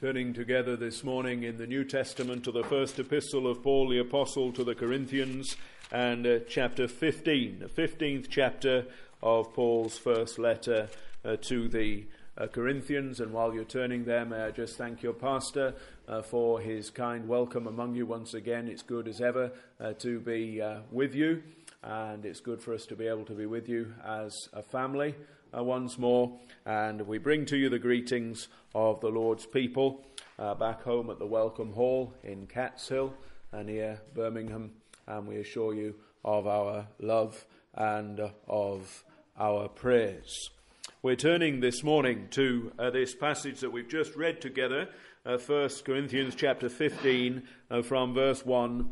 Turning together this morning in the New Testament to the first epistle of Paul the Apostle to the Corinthians and chapter 15, the 15th chapter of Paul's first letter to the Corinthians. And while you're turning there, may I just thank your pastor for his kind welcome among you once again. It's good as ever to be with you, and it's good for us to be able to be with you as a family once more. And we bring to you the greetings of the Lord's people back home at the Welcome Hall in Catshill near Birmingham, and we assure you of our love and of our prayers. We're turning this morning to this passage that we've just read together, 1 Corinthians chapter 15, from verse 1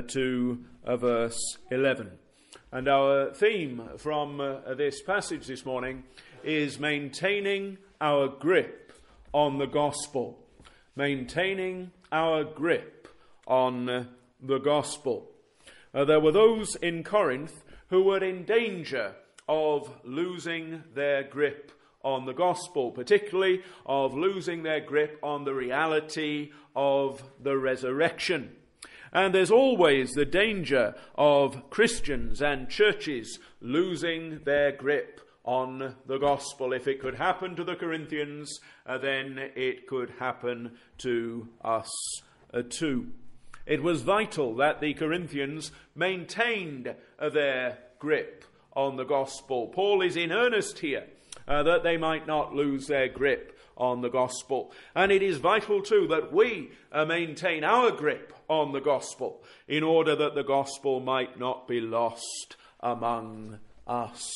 to verse 11. And our theme from this passage this morning is maintaining our grip on the gospel. Maintaining our grip on the gospel. There were those in Corinth who were in danger of losing their grip on the gospel, particularly of losing their grip on the reality of the resurrection. And there's always the danger of Christians and churches losing their grip on the gospel. If it could happen to the Corinthians, then it could happen to us too. It was vital that the Corinthians maintained their grip on the gospel. Paul is in earnest here that they might not lose their grip on the gospel. And it is vital too that we maintain our grip on the gospel in order that the gospel might not be lost among us.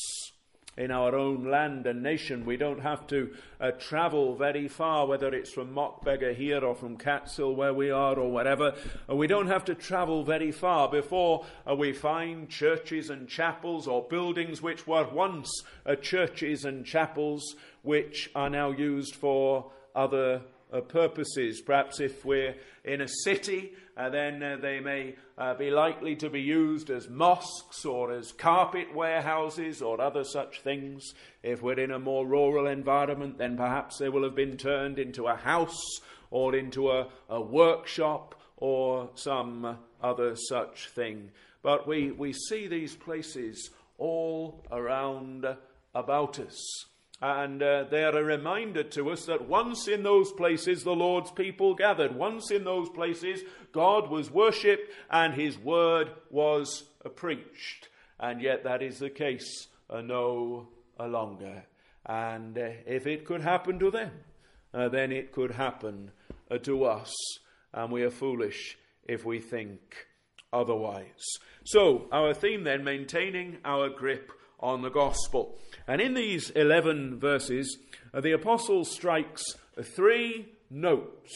In our own land and nation, we don't have to travel very far, whether it's from Mockbeggar here or from Catshill where we are or whatever. We don't have to travel very far before we find churches and chapels or buildings which were once churches and chapels which are now used for other purposes. Perhaps if we're in a city, then they may be likely to be used as mosques or as carpet warehouses or other such things. If we're in a more rural environment, then perhaps they will have been turned into a house or into a workshop or some other such thing. But we see these places all around about us. And they're a reminder to us that once in those places the Lord's people gathered. Once in those places God was worshipped and his word was preached. And yet that is the case no longer. And if it could happen to them, then it could happen to us. And we are foolish if we think otherwise. So our theme then, maintaining our grip on the gospel. And in these 11 verses, the apostle strikes three notes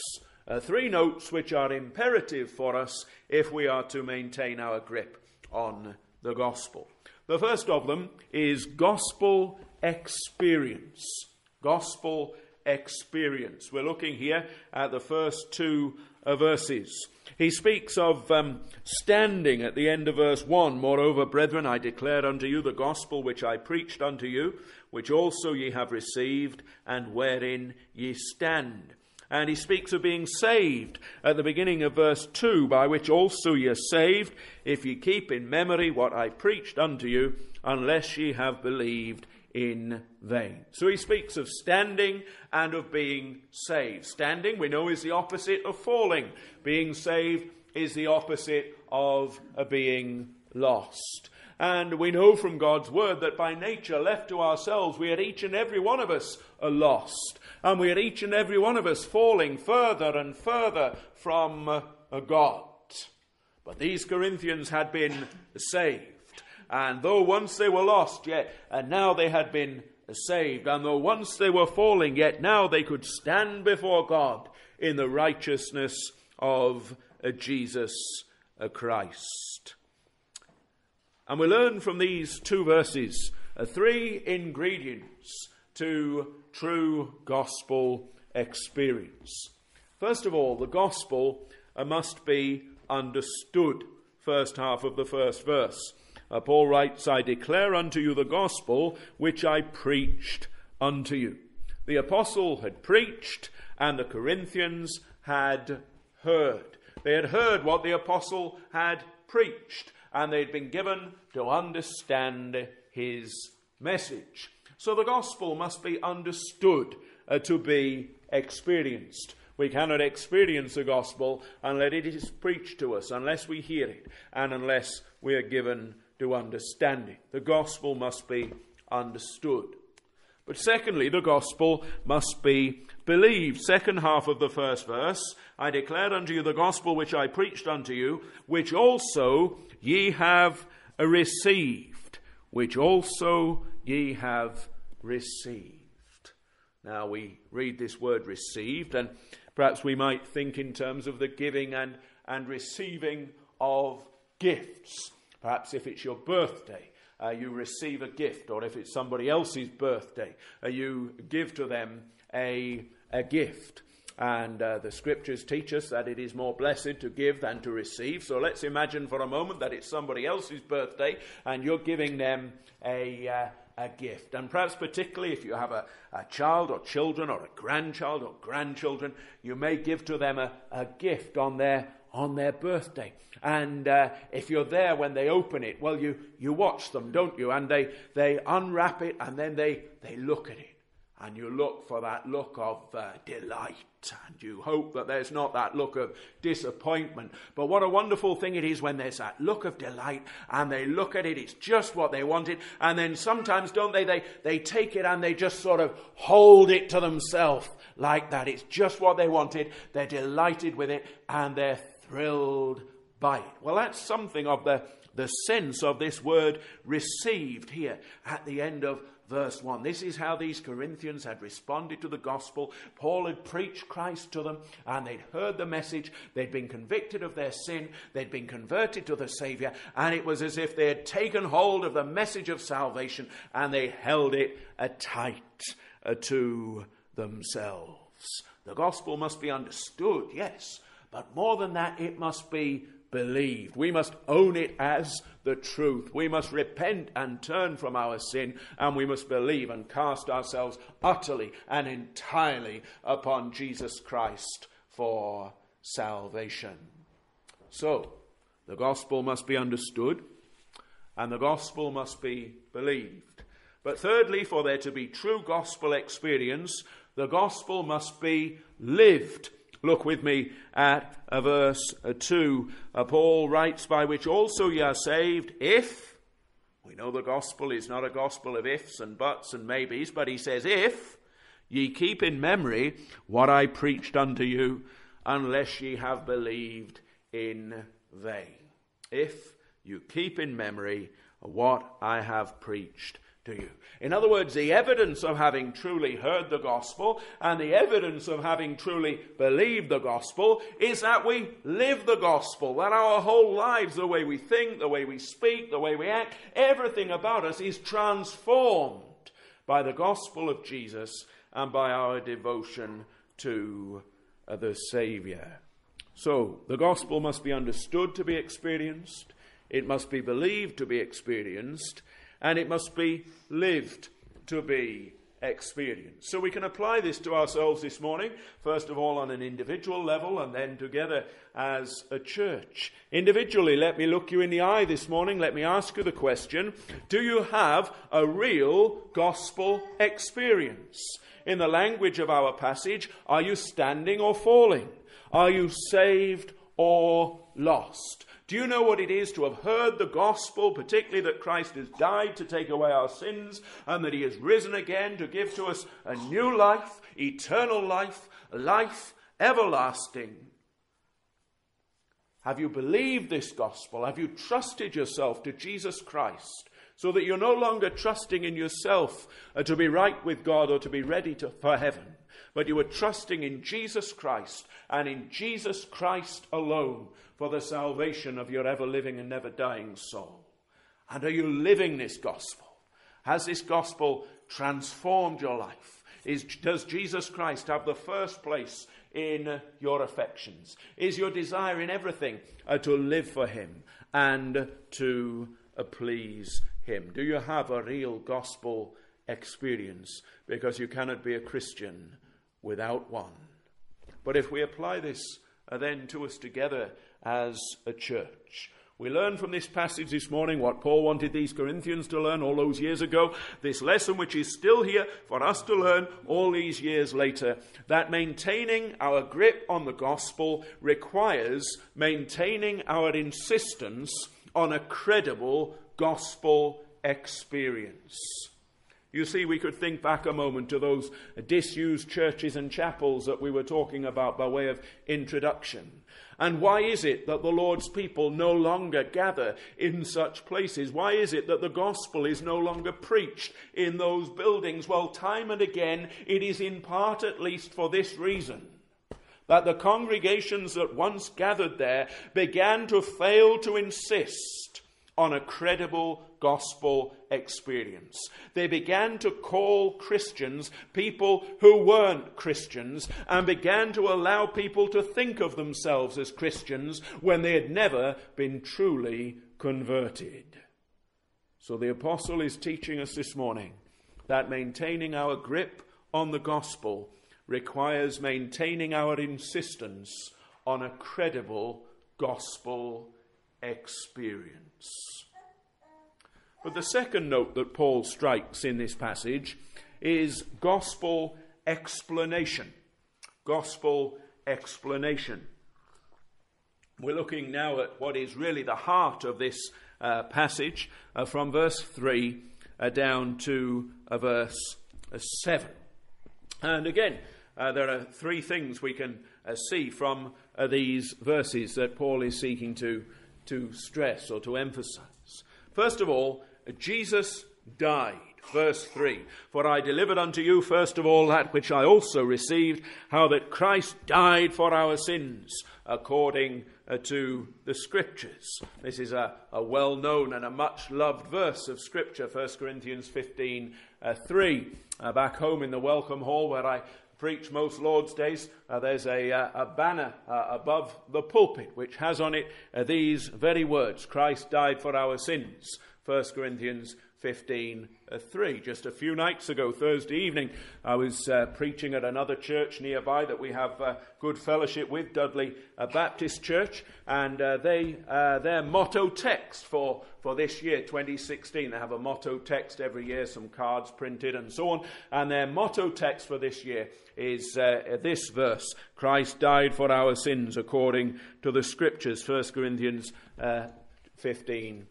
which are imperative for us if we are to maintain our grip on the gospel. The first of them is gospel experience. Gospel experience. We're looking here at the first two verses. He speaks of standing at the end of verse 1. Moreover, brethren, I declare unto you the gospel which I preached unto you, which also ye have received, and wherein ye stand. And he speaks of being saved at the beginning of verse 2, by which also ye are saved, if ye keep in memory what I preached unto you, unless ye have believed in vain. So he speaks of standing and of being saved. Standing, we know, is the opposite of falling. Being saved is the opposite of being lost. And we know from God's word that by nature, left to ourselves, we are each and every one of us lost. And we are each and every one of us falling further and further from God. But these Corinthians had been saved. And though once they were lost, yet and now they had been saved. And though once they were falling, yet now they could stand before God in the righteousness of Jesus Christ. And we learn from these two verses three ingredients to true gospel experience. First of all, the gospel must be understood. First half of the first verse. Paul writes, I declare unto you the gospel which I preached unto you. The apostle had preached, and the Corinthians had heard. They had heard what the apostle had preached, and they'd been given to understand his message. So the gospel must be understood to be experienced. We cannot experience the gospel unless it is preached to us, unless we hear it, and unless we are given to understand it. The gospel must be understood. But secondly, the gospel must be believed. Second half of the first verse, I declared unto you the gospel which I preached unto you, which also ye have received. Which also ye have received. Now we read this word received, and perhaps we might think in terms of the giving and receiving of gifts. Perhaps if it's your birthday, you receive a gift, or if it's somebody else's birthday, you give to them a gift. And the scriptures teach us that it is more blessed to give than to receive. So let's imagine for a moment that it's somebody else's birthday and you're giving them a gift. And perhaps particularly if you have a child or children or a grandchild or grandchildren, you may give to them a gift on their birthday. And if you're there when they open it, well, you watch them, don't you? And they unwrap it, and then they look at it. And you look for that look of delight. And you hope that there's not that look of disappointment. But what a wonderful thing it is when there's that look of delight, and they look at it, it's just what they wanted. And then sometimes, don't they take it and they just sort of hold it to themselves like that. It's just what they wanted. They're delighted with it, and they're thrilled by it. Well, that's something of the sense of this word received here at the end of verse 1. This is how these Corinthians had responded to the gospel. Paul had preached Christ to them, and they'd heard the message. They'd been convicted of their sin. They'd been converted to the Saviour, and it was as if they had taken hold of the message of salvation, and they held it tight to themselves. The gospel must be understood, yes, but more than that, it must be believed. We must own it as the truth. We must repent and turn from our sin, and we must believe and cast ourselves utterly and entirely upon Jesus Christ for salvation. So, the gospel must be understood, and the gospel must be believed. But thirdly, for there to be true gospel experience, the gospel must be lived. Look with me at verse 2. Paul writes, by which also ye are saved, if, we know the gospel is not a gospel of ifs and buts and maybes, but he says, if ye keep in memory what I preached unto you, unless ye have believed in vain. If you keep in memory what I have preached to you. In other words, the evidence of having truly heard the gospel and the evidence of having truly believed the gospel is that we live the gospel, that our whole lives, the way we think, the way we speak, the way we act, everything about us is transformed by the gospel of Jesus and by our devotion to the Saviour. So, the gospel must be understood to be experienced, it must be believed to be experienced, and it must be lived to be experienced. So we can apply this to ourselves this morning, first of all on an individual level, and then together as a church. Individually, let me look you in the eye this morning. Let me ask you the question, do you have a real gospel experience? In the language of our passage, are you standing or falling? Are you saved or lost? Do you know what it is to have heard the gospel, particularly that Christ has died to take away our sins and that he has risen again to give to us a new life, eternal life, life everlasting? Have you believed this gospel? Have you trusted yourself to Jesus Christ so that you're no longer trusting in yourself to be right with God or to be ready for heaven, but you are trusting in Jesus Christ and in Jesus Christ alone for the salvation of your ever-living and never-dying soul? And are you living this gospel? Has this gospel transformed your life? Does Jesus Christ have the first place in your affections? Is your desire in everything to live for him and to please him? Do you have a real gospel experience, because you cannot be a Christian without one. But if we apply this then to us together as a church, we learn from this passage this morning what Paul wanted these Corinthians to learn all those years ago, this lesson which is still here for us to learn all these years later, that maintaining our grip on the gospel requires maintaining our insistence on a credible gospel experience. You see, we could think back a moment to those disused churches and chapels that we were talking about by way of introduction. And why is it that the Lord's people no longer gather in such places? Why is it that the gospel is no longer preached in those buildings? Well, time and again, it is in part at least for this reason, that the congregations that once gathered there began to fail to insist on a credible gospel experience. They began to call Christians people who weren't Christians, and began to allow people to think of themselves as Christians when they had never been truly converted. So the apostle is teaching us this morning that maintaining our grip on the gospel requires maintaining our insistence on a credible gospel experience. But the second note that Paul strikes in this passage is gospel explanation. Gospel explanation. We're looking now at what is really the heart of this passage from verse 3 down to verse 7. And again, there are three things we can see from these verses that Paul is seeking to stress or to emphasize. First of all, Jesus died. Verse 3, for I delivered unto you first of all that which I also received, how that Christ died for our sins, according to the Scriptures. This is a well-known and a much-loved verse of Scripture, 1 Corinthians 15:3. Back home in the Welcome Hall where I preach most Lord's days, there's a banner above the pulpit which has on it these very words, Christ died for our sins, 1 Corinthians 15:3. Just a few nights ago, Thursday evening, I was preaching at another church nearby that we have good fellowship with, Dudley Baptist Church, and their motto text for this year, 2016, they have a motto text every year, some cards printed and so on, and their motto text for this year is this verse, Christ died for our sins according to the Scriptures, 1 Corinthians 15:3.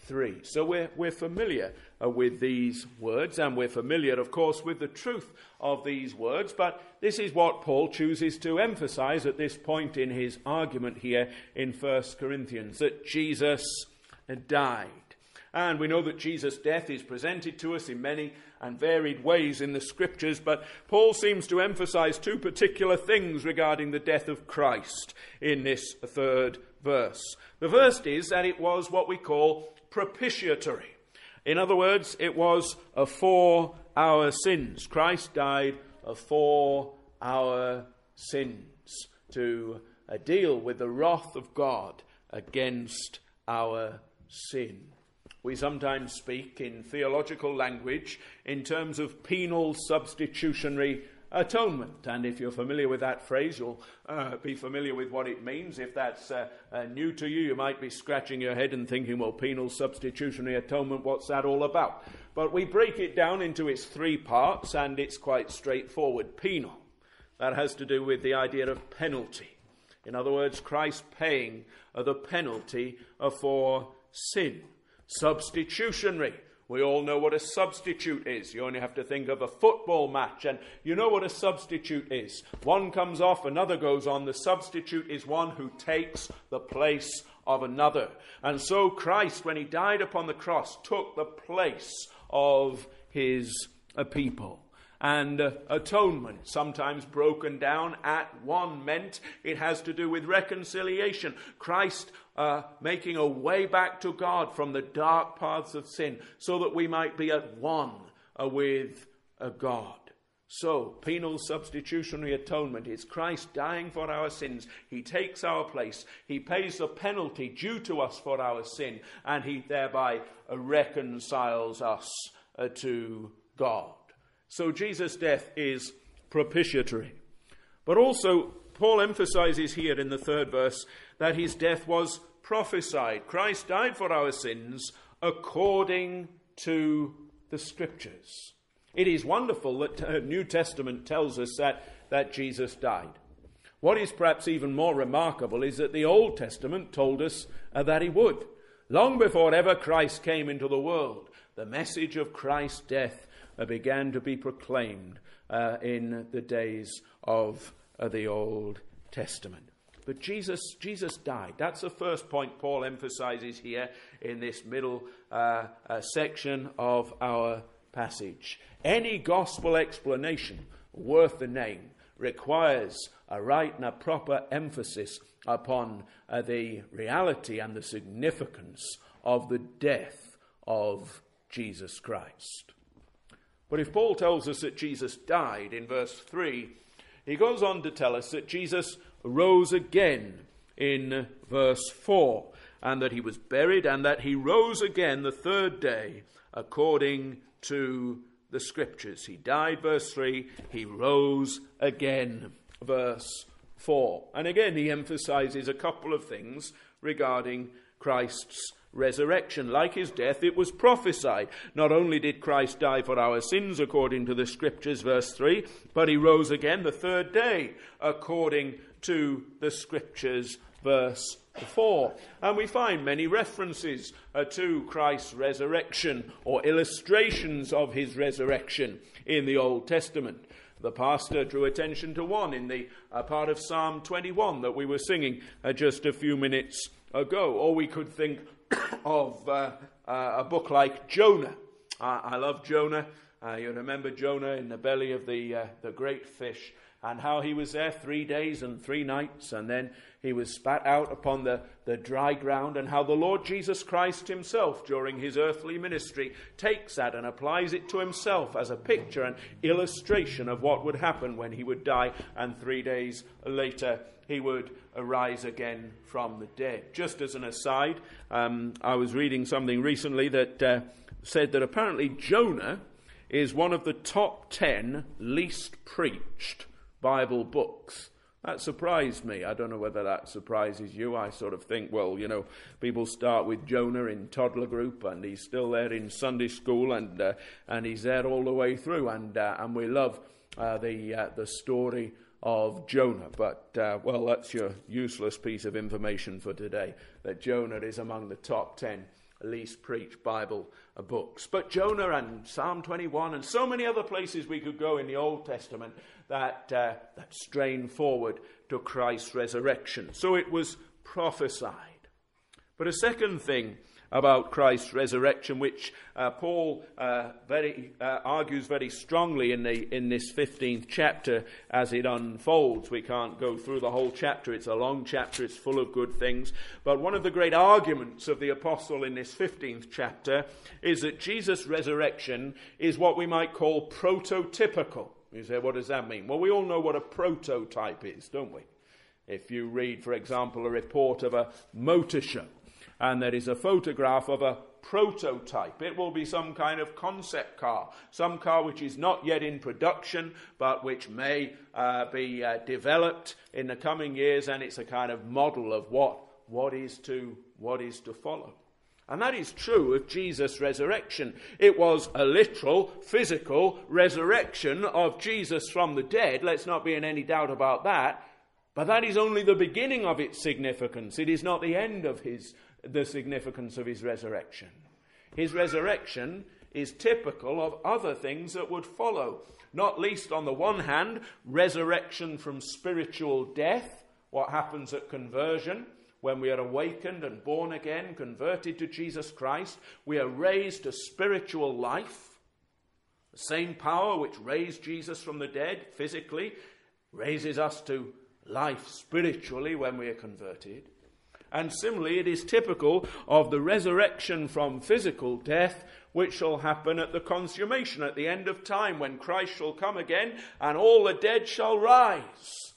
So we're familiar with these words, and we're familiar, of course, with the truth of these words, but this is what Paul chooses to emphasize at this point in his argument here in 1 Corinthians, that Jesus died. And we know that Jesus' death is presented to us in many and varied ways in the Scriptures, but Paul seems to emphasize two particular things regarding the death of Christ in this third verse. The first is that it was what we call propitiatory. In other words, it was for our sins. Christ died for our sins to deal with the wrath of God against our sin. We sometimes speak in theological language in terms of penal substitutionary atonement. And if you're familiar with that phrase, you'll be familiar with what it means. If that's new to you, you might be scratching your head and thinking, well, penal substitutionary atonement, what's that all about? But we break it down into its three parts, and it's quite straightforward. Penal, that has to do with the idea of penalty. In other words, Christ paying the penalty for sin. Substitutionary. We all know what a substitute is. You only have to think of a football match, and you know what a substitute is. One comes off, another goes on. The substitute is one who takes the place of another. And so Christ, when he died upon the cross, took the place of his people. And atonement, sometimes broken down at one, meant it has to do with reconciliation. Christ making a way back to God from the dark paths of sin so that we might be at one with God. So, penal substitutionary atonement is Christ dying for our sins. He takes our place. He pays the penalty due to us for our sin, and he thereby reconciles us to God. So Jesus' death is propitiatory. But also, Paul emphasizes here in the 3rd verse that his death was prophesied. Christ died for our sins according to the Scriptures. It is wonderful that the New Testament tells us that Jesus died. What is perhaps even more remarkable is that the Old Testament told us that he would. Long before ever Christ came into the world, the message of Christ's death began to be proclaimed in the days of the Old Testament. But Jesus died. That's the first point Paul emphasizes here in this middle section of our passage. Any gospel explanation worth the name requires a right and a proper emphasis upon the reality and the significance of the death of Jesus Christ. But if Paul tells us that Jesus died in verse 3, he goes on to tell us that Jesus rose again in verse 4, and that he was buried, and that he rose again the 3rd day according to the Scriptures. He died, verse 3, he rose again, verse 4. And again he emphasizes a couple of things regarding Christ's resurrection. Like his death, it was prophesied. Not only did Christ die for our sins according to the Scriptures, verse 3, but he rose again the 3rd day according to the Scriptures, verse 4. And we find many references to Christ's resurrection, or illustrations of his resurrection in the Old Testament. The pastor drew attention to one in the part of Psalm 21 that we were singing just a few minutes ago. Or we could think of a book like Jonah. I love Jonah. You remember Jonah in the belly of the great fish, and how he was there 3 days and 3 nights, and then he was spat out upon the dry ground, and how the Lord Jesus Christ himself, during his earthly ministry, takes that and applies it to himself as a picture and illustration of what would happen when he would die, and 3 days later he would arise again from the dead. Just as an aside, I was reading something recently that said that apparently Jonah is one of the top 10 least preached Bible books. That surprised me. I don't know whether that surprises you. I sort of think, well, people start with Jonah in toddler group, and he's still there in Sunday school, and he's there all the way through, and we love the story of Jonah. But well, that's your useless piece of information for today, that Jonah is among the top 10 least preached Bible books. But Jonah and Psalm 21 and so many other places we could go in the Old Testament that strain forward to Christ's resurrection. So it was prophesied. But a second thing about Christ's resurrection, which Paul argues very strongly in this 15th chapter as it unfolds. We can't go through the whole chapter. It's a long chapter. It's full of good things. But one of the great arguments of the apostle in this 15th chapter is that Jesus' resurrection is what we might call prototypical. You say, what does that mean? Well, we all know what a prototype is, don't we? If you read, for example, a report of a motor show, and there is a photograph of a prototype, it will be some kind of concept car, some car which is not yet in production, but which may be developed in the coming years, and it's a kind of model of what is to follow. And that is true of Jesus' resurrection. It was a literal, physical resurrection of Jesus from the dead. Let's not be in any doubt about that. But that is only the beginning of its significance. It is not the end of the significance of his resurrection. His resurrection is typical of other things that would follow. Not least, on the one hand, resurrection from spiritual death, what happens at conversion. When we are awakened and born again, converted to Jesus Christ, we are raised to spiritual life. The same power which raised Jesus from the dead physically raises us to life spiritually when we are converted. And similarly, it is typical of the resurrection from physical death, which shall happen at the consummation, at the end of time, when Christ shall come again and all the dead shall rise.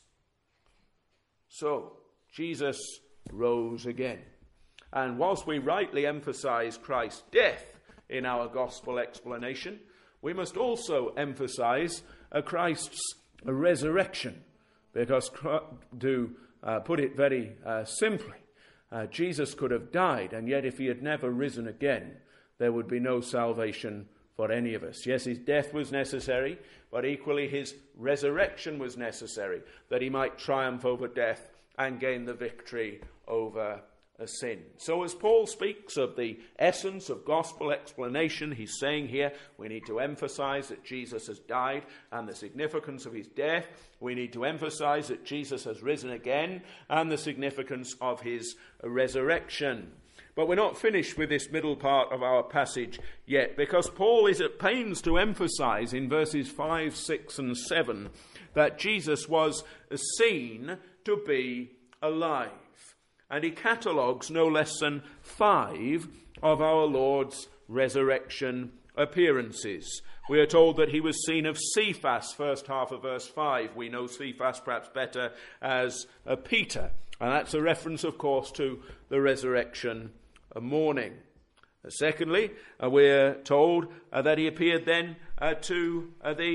So, Jesus rose again. And whilst we rightly emphasize Christ's death in our gospel explanation, we must also emphasize Christ's resurrection, because to put it very simply, Jesus could have died, and yet if he had never risen again, there would be no salvation for any of us. Yes, his death was necessary, but equally his resurrection was necessary, that he might triumph over death and gain the victory over sin. So as Paul speaks of the essence of gospel explanation, he's saying here we need to emphasize that Jesus has died and the significance of his death. We need to emphasize that Jesus has risen again and the significance of his resurrection. But we're not finished with this middle part of our passage yet, because Paul is at pains to emphasize in verses 5, 6 and 7 that Jesus was seen to be alive. And he catalogues no less than 5 of our Lord's resurrection appearances. We are told that he was seen of Cephas, first half of verse 5. We know Cephas perhaps better as Peter. And that's a reference, of course, to the resurrection morning. Secondly, we're told that he appeared then to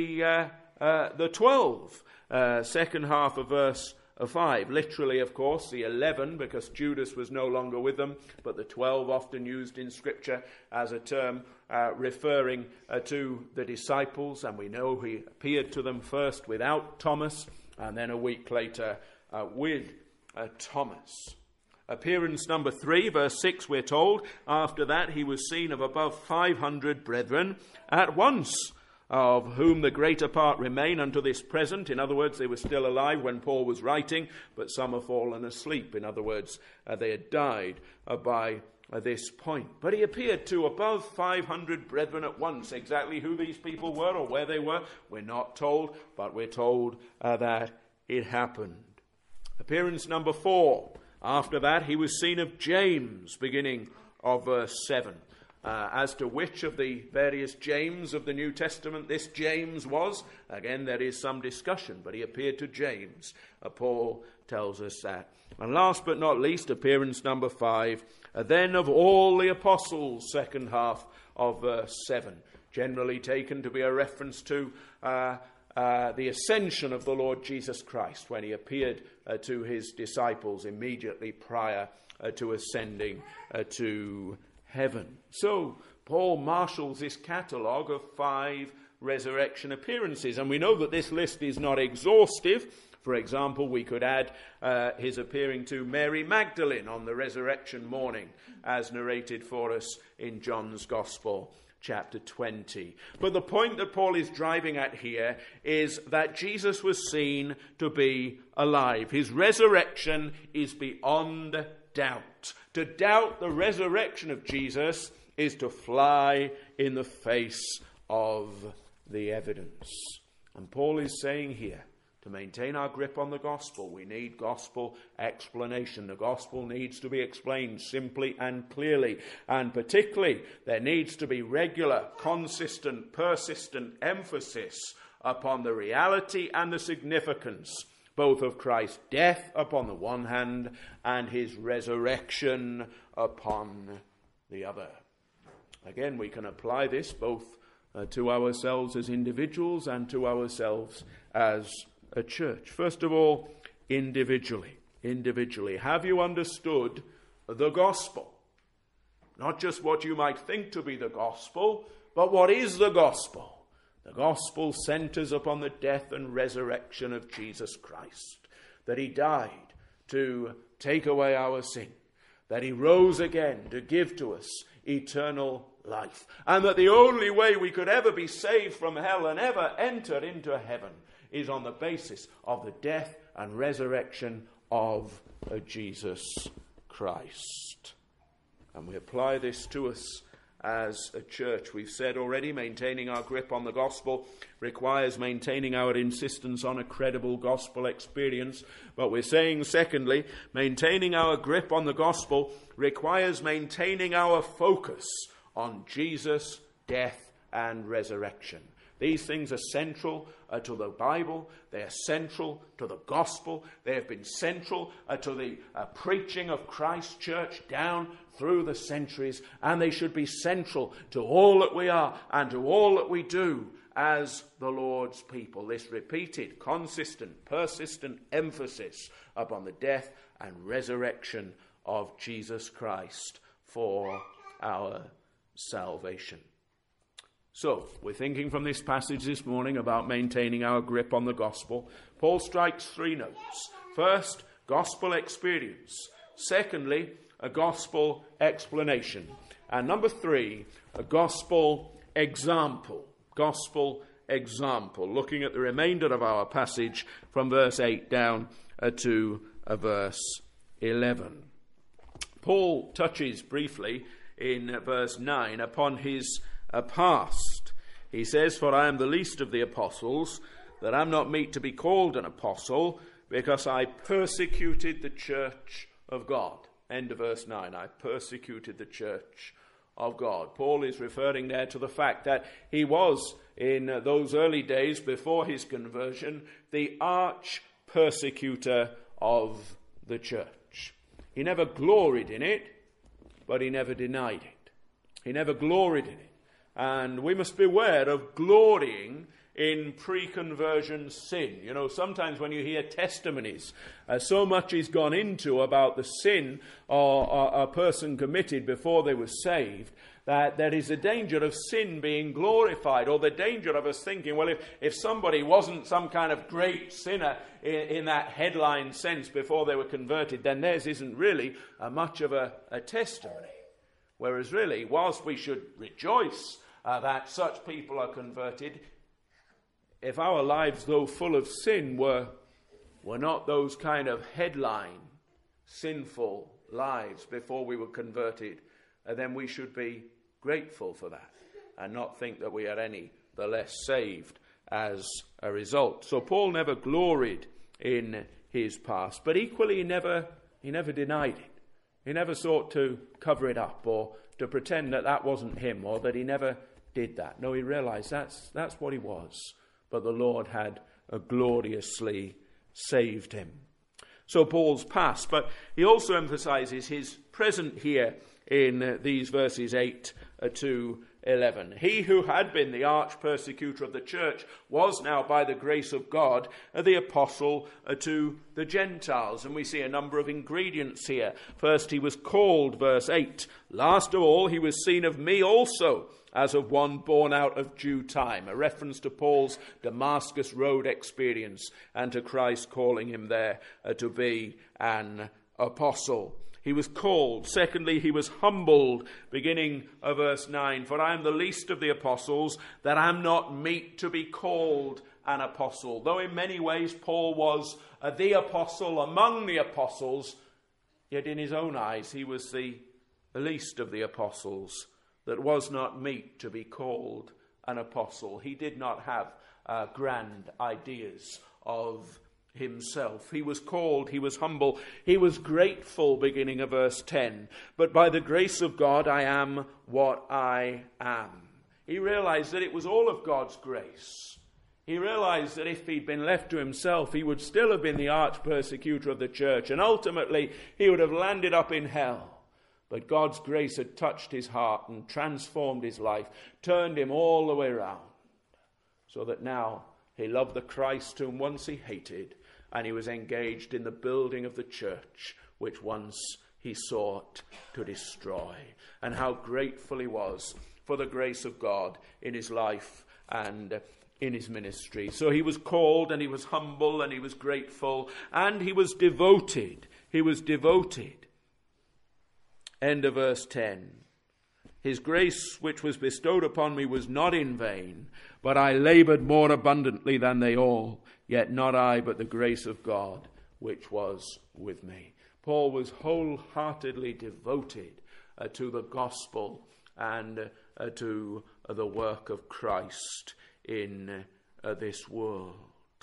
the 12. Second half of verse 5. Literally, of course, the 11, because Judas was no longer with them, but the 12 often used in Scripture as a term referring to the disciples, and we know he appeared to them first without Thomas, and then a week later with Thomas. Appearance number 3, verse 6, we're told, after that he was seen of above 500 brethren at once, of whom the greater part remain unto this present. In other words, they were still alive when Paul was writing, but some have fallen asleep. In other words, they had died by this point. But he appeared to above 500 brethren at once. Exactly who these people were or where they were, we're not told, but we're told that it happened. Appearance number 4. After that, he was seen of James, beginning of verse 7. As to which of the various James of the New Testament this James was, again, there is some discussion, but he appeared to James. Paul tells us that. And last but not least, appearance number 5, then of all the apostles, second half of verse 7, generally taken to be a reference to the ascension of the Lord Jesus Christ, when he appeared to his disciples immediately prior to ascending to heaven. So Paul marshals this catalogue of 5 resurrection appearances, and we know that this list is not exhaustive. For example, we could add his appearing to Mary Magdalene on the resurrection morning, as narrated for us in John's Gospel, chapter 20. But the point that Paul is driving at here is that Jesus was seen to be alive. His resurrection is beyond doubt. To doubt the resurrection of Jesus is to fly in the face of the evidence. And Paul is saying here, to maintain our grip on the gospel, we need gospel explanation. The gospel needs to be explained simply and clearly. And particularly, there needs to be regular, consistent, persistent emphasis upon the reality and the significance both of Christ's death upon the one hand and his resurrection upon the other. Again, we can apply this both to ourselves as individuals and to ourselves as a church. First of all, individually. Have you understood the gospel? Not just what you might think to be the gospel, but what is the gospel? The gospel centers upon the death and resurrection of Jesus Christ, that he died to take away our sin, that he rose again to give to us eternal life, and that the only way we could ever be saved from hell and ever enter into heaven is on the basis of the death and resurrection of Jesus Christ. And we apply this to us as a church. We've said already, maintaining our grip on the gospel requires maintaining our insistence on a credible gospel experience. But we're saying, secondly, maintaining our grip on the gospel requires maintaining our focus on Jesus' death and resurrection. These things are central to the Bible. They are central to the gospel. They have been central to the preaching of Christ's church down through the centuries. And they should be central to all that we are and to all that we do as the Lord's people. This repeated, consistent, persistent emphasis upon the death and resurrection of Jesus Christ for our salvation. So, we're thinking from this passage this morning about maintaining our grip on the gospel. Paul strikes three notes. First, gospel experience. Secondly, a gospel explanation. And number three, a gospel example. Gospel example. Looking at the remainder of our passage from verse 8 down to verse 11. Paul touches briefly in verse 9 upon his past. He says, "For I am the least of the apostles, that I am not meet to be called an apostle, because I persecuted the church of God." End of verse 9. I persecuted the church of God. Paul is referring there to the fact that he was, in those early days before his conversion, the arch persecutor of the church. He never gloried in it, but he never denied it. He never gloried in it. And we must beware of glorying in pre-conversion sin. You know, sometimes when you hear testimonies, so much is gone into about the sin a person committed before they were saved, that there is a danger of sin being glorified, or the danger of us thinking, well, if somebody wasn't some kind of great sinner in that headline sense before they were converted, then theirs isn't really much of a testimony. Whereas really, whilst we should rejoice that such people are converted, if our lives, though full of sin, were not those kind of headline sinful lives before we were converted, then we should be grateful for that and not think that we are any the less saved as a result. So Paul never gloried in his past, but equally he never denied it. He never sought to cover it up or to pretend that wasn't him, or that he never did that. No, he realized that's what he was. But the Lord had gloriously saved him. So Paul's past, but he also emphasizes his present here in these verses 8 to 11. He who had been the arch persecutor of the church was now, by the grace of God, the apostle to the Gentiles. And we see a number of ingredients here. First, he was called, verse 8. Last of all, he was seen of me also, as of one born out of due time. A reference to Paul's Damascus Road experience and to Christ calling him there to be an apostle. He was called. Secondly, he was humbled, beginning of verse 9. For I am the least of the apostles, that I am not meet to be called an apostle. Though in many ways Paul was the apostle among the apostles, yet in his own eyes he was the least of the apostles, that was not meet to be called an apostle. He did not have grand ideas of himself. He was called, he was humble, he was grateful, beginning of verse 10. But by the grace of God I am what I am. He realized that it was all of God's grace. He realized that if he'd been left to himself, he would still have been the arch persecutor of the church, and ultimately he would have landed up in hell. But God's grace had touched his heart and transformed his life, turned him all the way around, so that now he loved the Christ whom once he hated, and he was engaged in the building of the church, which once he sought to destroy. And how grateful he was for the grace of God in his life and in his ministry. So he was called, and he was humble, and he was grateful, and he was devoted. He was devoted. End of verse 10. His grace which was bestowed upon me was not in vain, but I labored more abundantly than they all. Yet not I, but the grace of God which was with me. Paul was wholeheartedly devoted to the gospel and to the work of Christ in this world.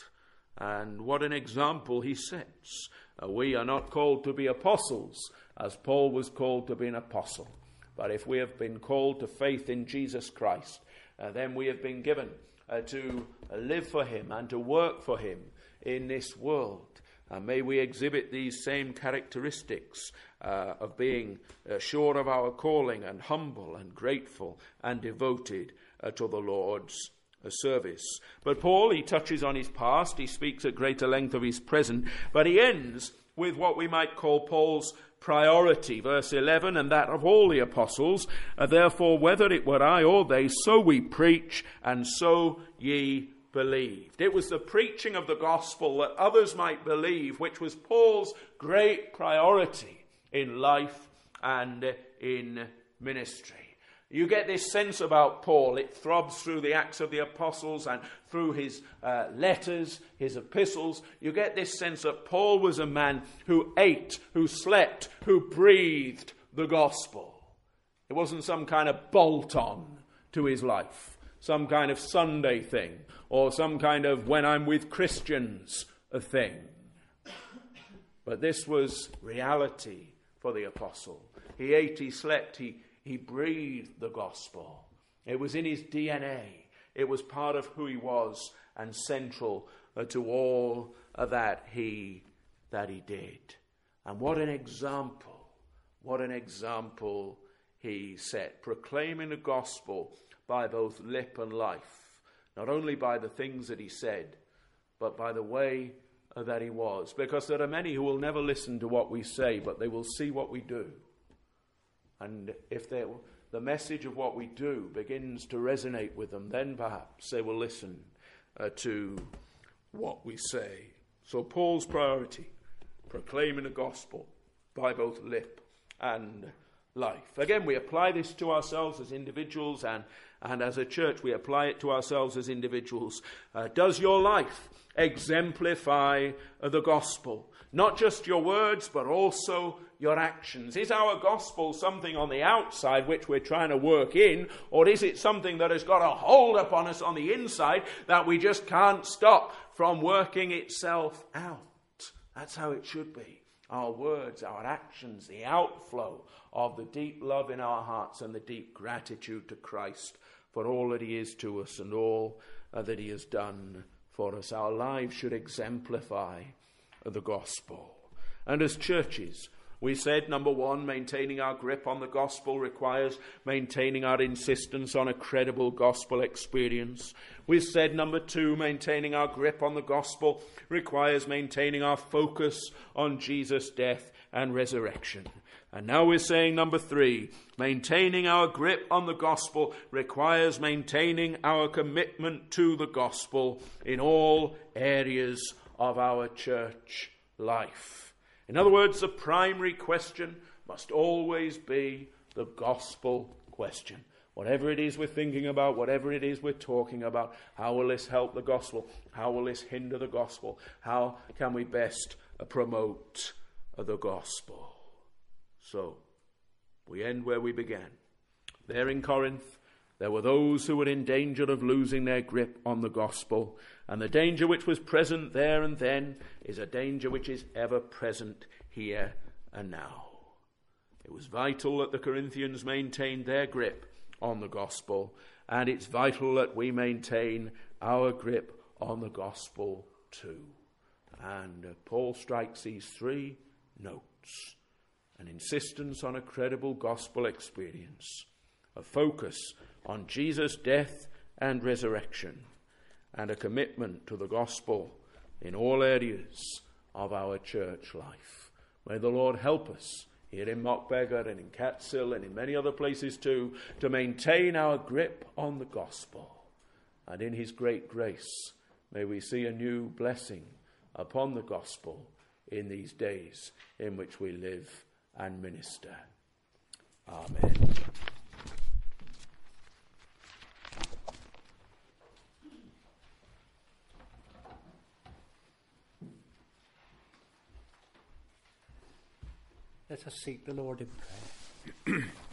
And what an example he sets. We are not called to be apostles, as Paul was called to be an apostle. But if we have been called to faith in Jesus Christ, then we have been given to live for him and to work for him in this world. And may we exhibit these same characteristics of being sure of our calling and humble and grateful and devoted to the Lord's service. But Paul, he touches on his past, he speaks at greater length of his present, but he ends with what we might call Paul's priority, verse 11, and that of all the apostles. Therefore, whether it were I or they, so we preach, and so ye believed. It was the preaching of the gospel that others might believe, which was Paul's great priority in life and in ministry. You get this sense about Paul. It throbs through the Acts of the Apostles and through his letters, his epistles. You get this sense that Paul was a man who ate, who slept, who breathed the gospel. It wasn't some kind of bolt-on to his life, some kind of Sunday thing, or some kind of when I'm with Christians thing. But this was reality for the apostle. He ate, he slept, he breathed the gospel. It was in his DNA. It was part of who he was and central to all that he did. And what an example he set, proclaiming the gospel by both lip and life, not only by the things that he said, but by the way that he was. Because there are many who will never listen to what we say, but they will see what we do. And if the message of what we do begins to resonate with them, then perhaps they will listen to what we say. So Paul's priority, proclaiming the gospel by both lip and life. Again, we apply this to ourselves as individuals, and as a church we apply it to ourselves as individuals. Does your life exemplify the gospel? Not just your words, but also your actions. Is our gospel something on the outside which we're trying to work in, or is it something that has got a hold upon us on the inside that we just can't stop from working itself out? That's how it should be. Our words, our actions, the outflow of the deep love in our hearts and the deep gratitude to Christ for all that he is to us and all that he has done for us. Our lives should exemplify the gospel. And as churches, we said, number one, maintaining our grip on the gospel requires maintaining our insistence on a credible gospel experience. We said, number two, maintaining our grip on the gospel requires maintaining our focus on Jesus' death and resurrection. And now we're saying, number three, maintaining our grip on the gospel requires maintaining our commitment to the gospel in all areas of our church life. In other words, the primary question must always be the gospel question. Whatever it is we're thinking about, whatever it is we're talking about, how will this help the gospel? How will this hinder the gospel? How can we best promote the gospel? So, we end where we began. There in Corinth, there were those who were in danger of losing their grip on the gospel. And the danger which was present there and then is a danger which is ever present here and now. It was vital that the Corinthians maintained their grip on the gospel, and it's vital that we maintain our grip on the gospel too. And Paul strikes these three notes: an insistence on a credible gospel experience, a focus on Jesus' death and resurrection, and a commitment to the gospel in all areas of our church life. May the Lord help us here in Mockbeggar and in Catsill and in many other places too, to maintain our grip on the gospel. And in his great grace, may we see a new blessing upon the gospel in these days in which we live and minister. Amen. Let us seek the Lord in prayer.